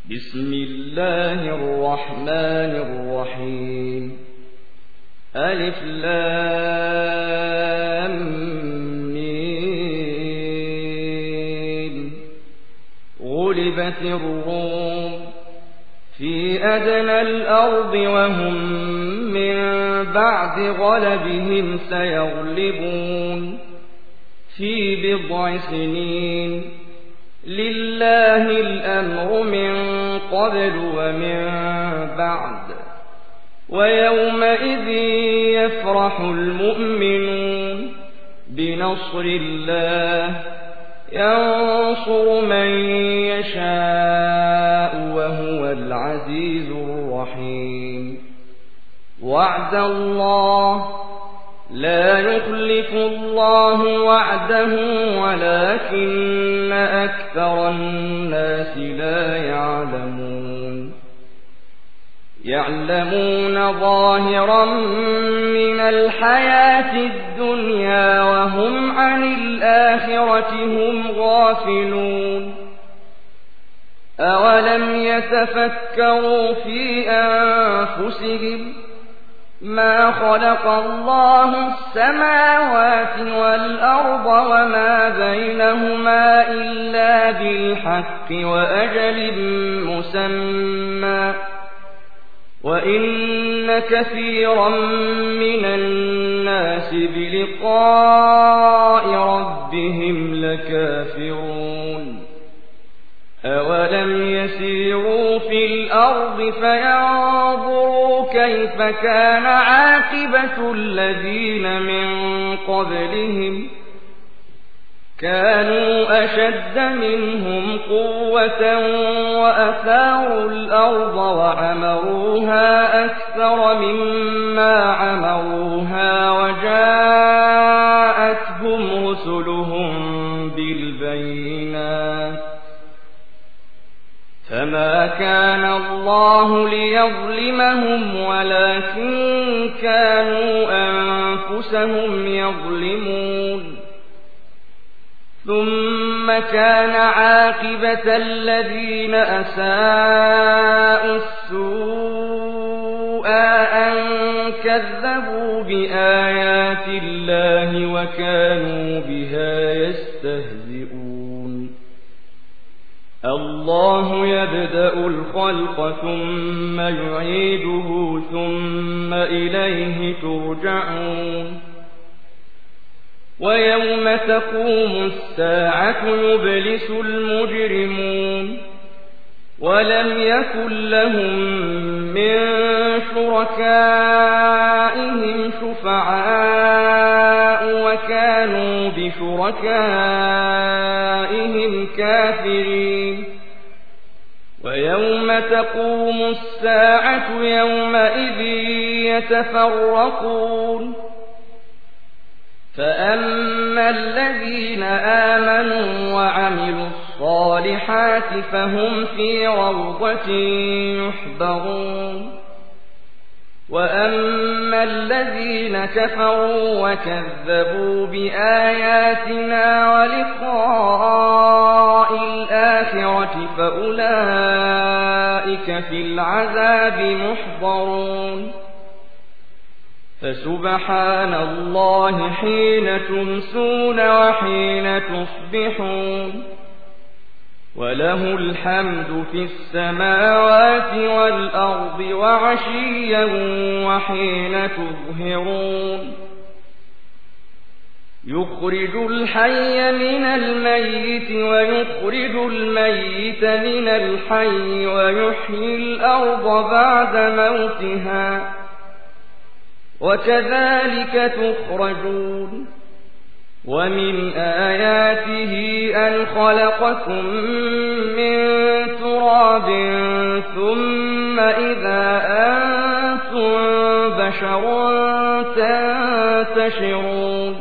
بسم الله الرحمن الرحيم. ألف لام ميم. غلبت الروم في أدنى الأرض وهم من بعد غلبهم سيغلبون في بضع سنين. لله الأمر من قبل ومن بعد. ويومئذ يفرح المؤمنون بنصر الله ينصر من يشاء وهو العزيز الرحيم. وعد الله لا يخلف الله وعده ولكن أكثر الناس لا يعلمون. يعلمون ظاهرا من الحياة الدنيا وهم عن الآخرة هم غافلون. أولم يتفكروا في أنفسهم ما خلق الله السماوات والأرض وما بينهما إلا بالحق وأجل مسمى وإن كثيرا من الناس بلقاء ربهم لكافرون. أولم يسيروا في الأرض فينظروا كيف كان عاقبة الذين من قبلهم كانوا أشد منهم قوة وأثاروا الأرض وعمروها أكثر مما عمروها وجاءتهم رسلهم بالبينات فما كان الله ليظلمهم ولكن كانوا أنفسهم يظلمون. ثم كان عاقبة الذين أساءوا السوء أن كذبوا بآيات الله وكانوا بها يستهزئون. الله يبدأ الخلق ثم يعيده ثم إليه ترجعون. ويوم تقوم الساعة يبلس المجرمون ولم يكن لهم من شركائهم شفعاء وكانوا بشركائهم كافرين. ويوم تقوم الساعة يومئذ يتفرقون. فأما الذين آمنوا وعملوا الصالحات فهم في روضة يحبرون. وأما الذين كفروا وكذبوا بآياتنا ولقاء الآخرة فأولئك في العذاب محضرون. فسبحان الله حين تمسون وحين تصبحون وله الحمد في السماوات والأرض وعشيا وحين تظهرون. يخرج الحي من الميت ويخرج الميت من الحي ويحيي الأرض بعد موتها وكذلك تخرجون. ومن آياته أن خلقكم من تراب ثم إذا أنتم بشر تنتشرون.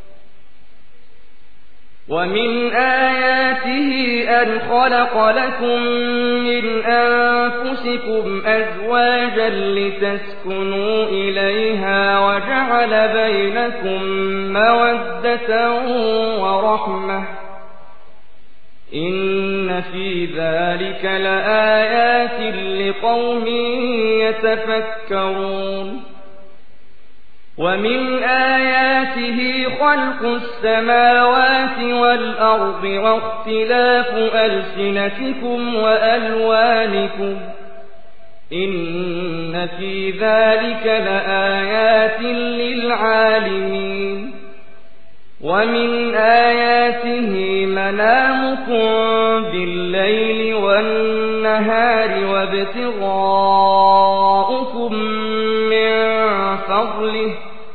ومن آياته أن خلق لكم من أنفسكم أزواجا لتسكنوا إليها وجعل بينكم مودة ورحمة إن في ذلك لآيات لقوم يتفكرون ومن آياته خلق السماوات والأرض واختلاف ألسنتكم وألوانكم إن في ذلك لآيات للعالمين ومن آياته منامكم بالليل والنهار وابتغاؤكم من فضله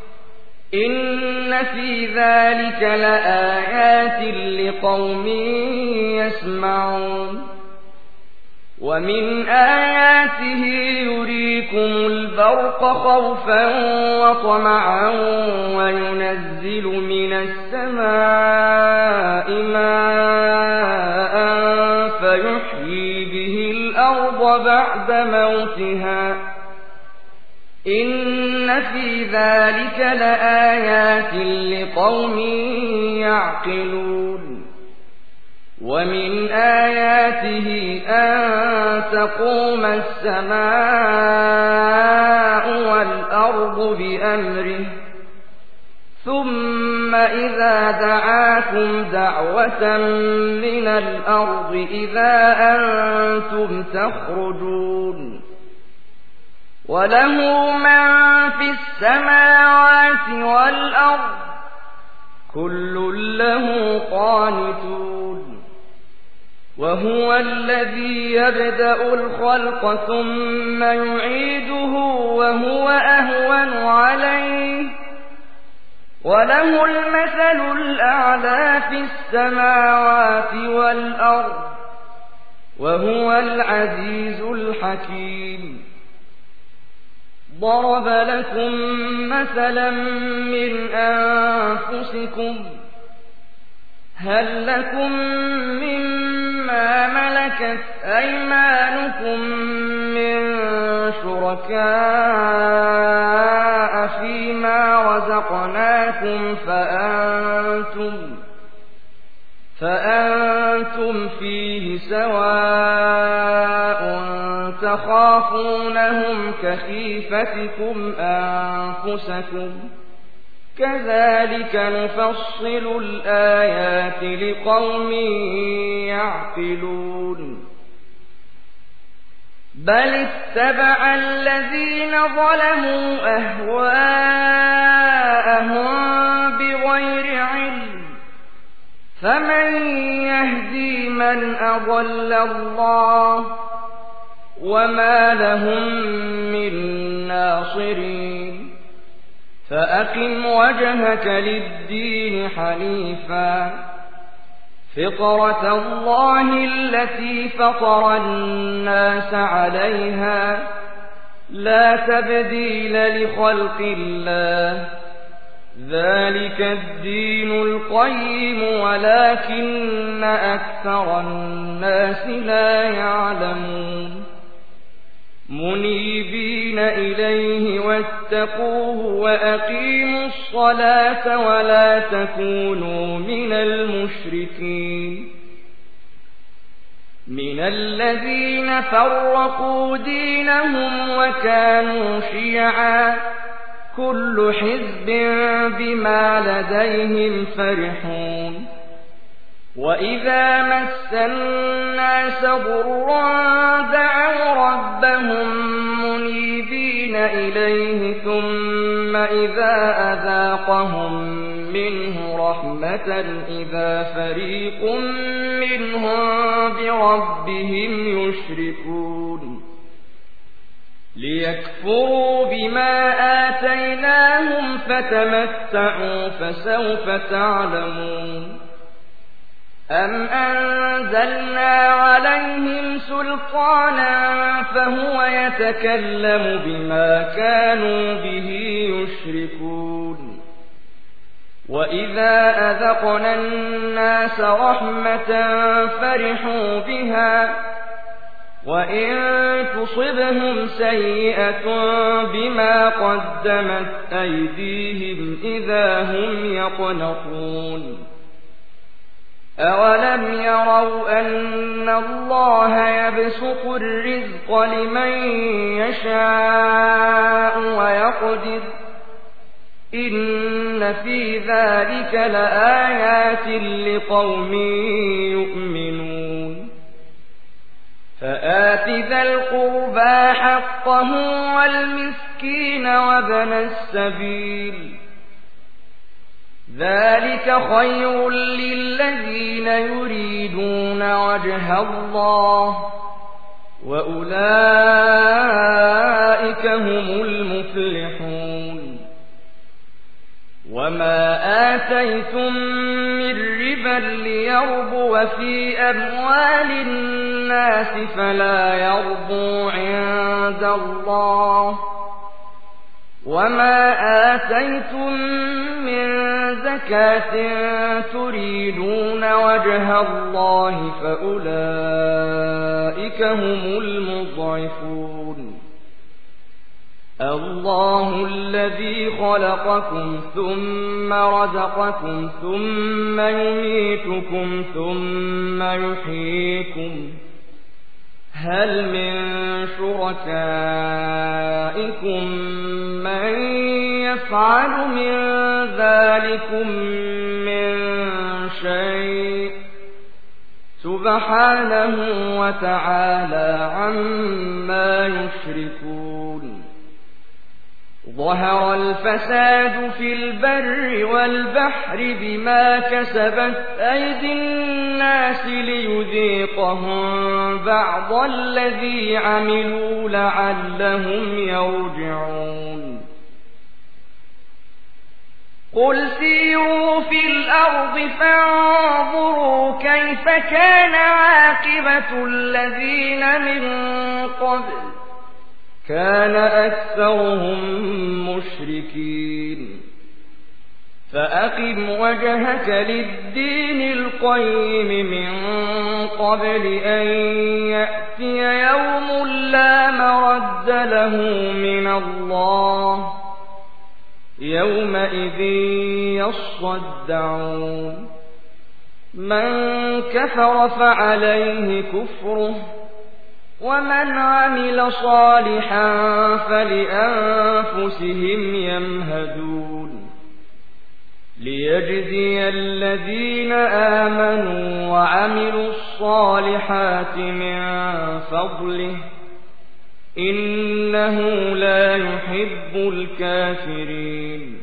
إن في ذلك لآيات لقوم يسمعون ومن آياته يريكم البرق خوفا وطمعا وينزل من السماء ماء فيحيي به الأرض بعد موتها إن في ذلك لآيات لقوم يعقلون ومن آياته أن تقوم السماء والأرض بأمره ثم إذا دعاكم دعوة من الأرض إذا أنتم تخرجون وله من في السماوات والأرض كل له قانتون وهو الذي يبدأ الخلق ثم يعيده وهو أهون عليه وله المثل الأعلى في السماوات والأرض وهو العزيز الحكيم ضرب لكم مثلا من أنفسكم هل لكم مما ملكت أيمانكم من شركاء فيما رزقناكم فأنتم فيه سواء تخافونهم كخيفتكم أنفسكم كذلك نفصل الآيات لقوم يعقلون بل اتبع الذين ظلموا أهواءهم بغير علم فمن يهدي من أضل الله وما لهم من ناصرين فأقم وجهك للدين حنيفا فطرة الله التي فطر الناس عليها لا تبديل لخلق الله ذلك الدين القيم ولكن أكثر الناس لا يعلمون منيبين إليه واتقوه وأقيموا الصلاة ولا تكونوا من المشركين من الذين فرقوا دينهم وكانوا شيعا كل حزب بما لديهم فرحون وإذا مس الناس ضرا دعوا ربهم منيبين إليه ثم إذا أذاقهم منه رحمة إذا فريق منهم بربهم يشركون ليكفروا بما آتيناهم فتمتعوا فسوف تعلمون أم أنزلنا عليهم سلطانا فهو يتكلم بما كانوا به يشركون وإذا أذقنا الناس رحمة فرحوا بها وإن تصبهم سيئة بما قدمت أيديهم إذا هم يقنطون أولم يروا أن الله يبسط الرزق لمن يشاء ويقدر إن في ذلك لآيات لقوم يؤمنون فآت ذا القربى حقه والمسكين وابن السبيل ذلك خير للذين يريدون وجه الله وأولئك هم المفلحون وما آتيتم من ربا ليربو في أموال الناس فلا يربو عند الله وما آتيتم من زكاة تريدون وجه الله فأولئك هم المضعفون الله الذي خلقكم ثم رزقكم ثم يميتكم ثم يحييكم هل من شركائكم من يفعل من ذلكم من شيء سبحانه وتعالى عما يشركون ظهر الفساد في البر والبحر بما كسبت أيدي الناس ليذيقهم بعض الذي عملوا لعلهم يرجعون قل سيروا في الأرض فانظروا كيف كان عاقبة الذين من قبل كان أكثرهم مشركين فأقم وجهك للدين القيم من قبل أن يأتي يوم لا مرد له من الله يومئذ يصدعون من كفر فعليه كفره ومن عمل صالحا فلأنفسهم يمهدون ليجزي الذين آمنوا وعملوا الصالحات من فضله إنه لا يحب الكافرين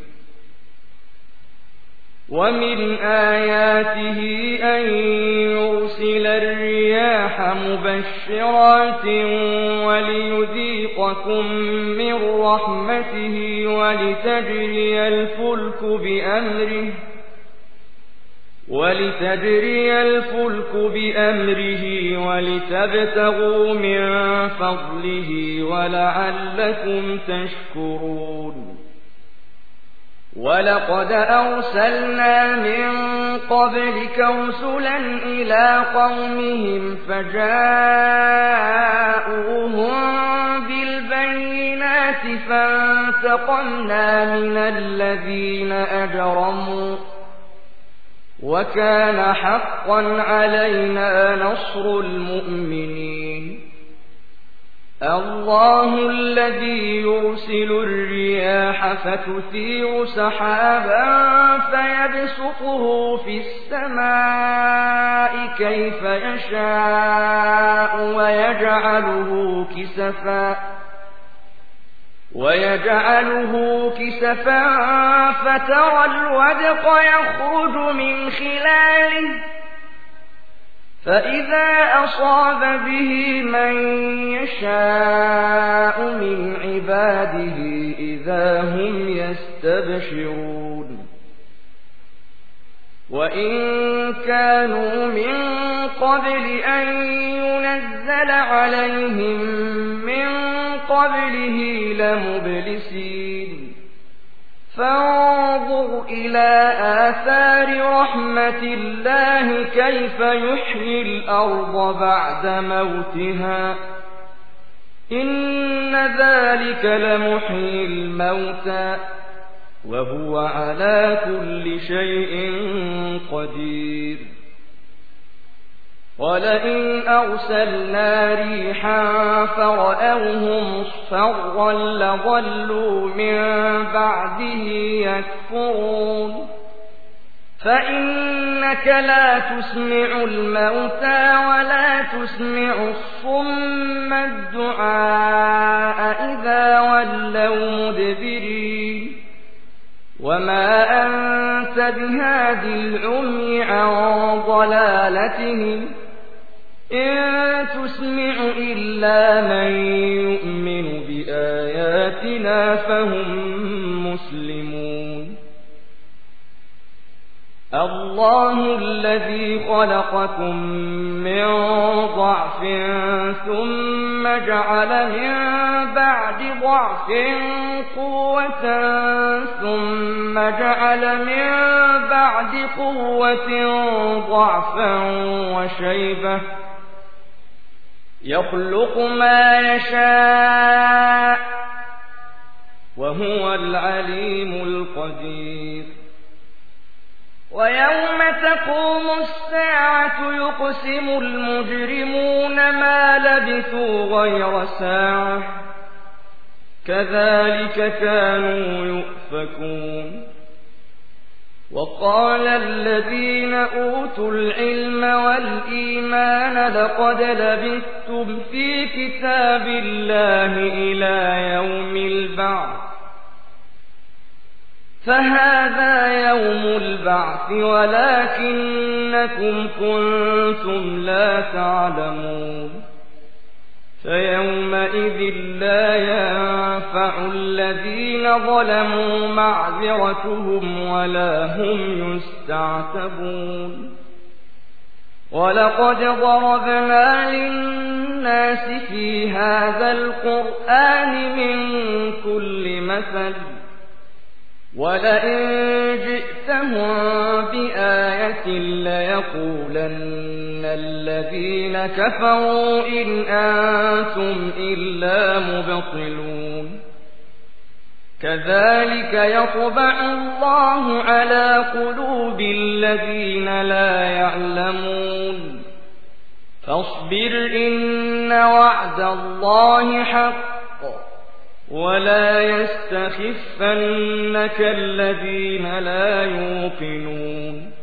ومن آياته أن يرسل الرياح مبشرات وليذيقكم من رحمته ولتجري الفلك بأمره ولتبتغوا من فضله ولعلكم تشكرون ولقد أرسلنا من قبلك رسلا إلى قومهم فجاءوهم بالبينات فانتقمنا من الذين أجرموا وكان حقا علينا نصر المؤمنين الله الذي يرسل الرياح فتثير سحابا فيبسطه في السماء كيف يشاء ويجعله كسفا فترى الودق يخرج من خلاله فإذا أصاب به من يشاء من عباده إذا هم يستبشرون وإن كانوا من قبل أن ينزل عليهم من قبله لمبلسين فانظر إلى آثار رحمة الله كيف يحيي الأرض بعد موتها إن ذلك لمحيي الموتى وهو على كل شيء قدير ولئن أرسلنا ريحا فرأوه مصفرا لظلوا من بعده يكفرون فإنك لا تسمع الموتى ولا تسمع الصم الدعاء إذا ولوا مدبرين وما أنت بهاد العمي عن ضلالتهم إن تسمع إلا من يؤمن بآياتنا فهم مسلمون الله الذي خلقكم من ضعف ثم جعل من بعد ضعف قوة ثم جعل من بعد قوة ضعفا وشيبة يخلق ما يشاء وهو العليم القدير ويوم تقوم الساعة يقسم المجرمون ما لبثوا غير ساعة كذلك كانوا يؤفكون وقال الذين أوتوا العلم والإيمان لقد لبثتم في كتاب الله إلى يوم البعث فهذا يوم البعث ولكنكم كنتم لا تعلمون فيومئذ لا ينفع الذين ظلموا معذرتهم ولا هم يستعتبون ولقد ضربنا للناس في هذا القرآن من كل مثل ولئن جئتهم بآية ليقولن الذين كفروا إن أنتم إلا مبطلون كذلك يطبع الله على قلوب الذين لا يعلمون فاصبر إن وعد الله حق ولا يستخفنك الذين لا يوقنون